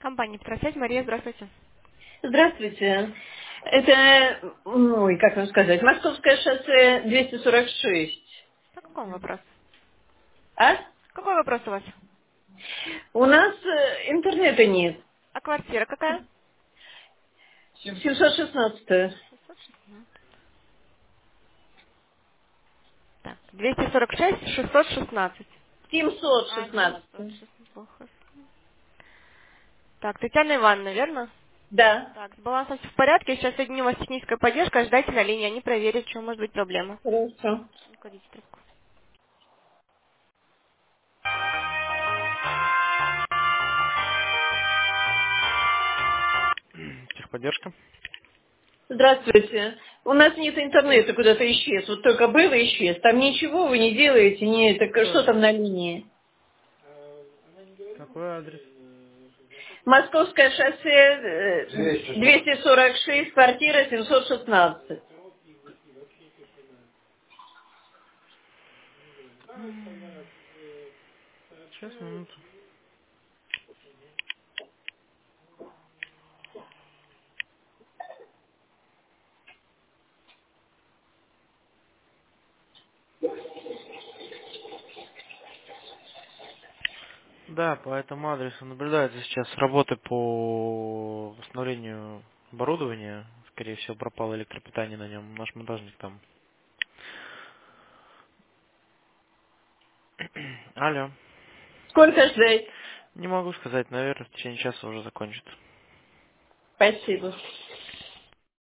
Компания «Петросвязь». Мария, здравствуйте. Здравствуйте. Это, ой, как вам сказать, Московское шоссе 246. По какому вопросу? А? Какой вопрос у вас? У нас интернета нет. А квартира какая? 716. 616. Так, 246, 616. А, 716. 716. Плохо. Так, Татьяна Ивановна, верно? Да. Так, с балансом все в порядке. Сейчас соединю вас с технической поддержкой. Ждайте на линии, они проверят, в чем может быть проблема. Хорошо. Не кладите трубку. Техподдержка. Здравствуйте. У нас нет интернета, куда-то исчез. Вот только был и исчез. Там ничего вы не делаете, не так Какой что там адрес? на линии? Какой адрес? Московское шоссе 246, квартира 716. Сейчас, минуту. Да, по этому адресу наблюдается сейчас работы по восстановлению оборудования. Скорее всего, пропало электропитание на нем. Наш монтажник там. Алло. Сколько ждать? Не могу сказать, наверное, в течение часа уже закончит. Спасибо.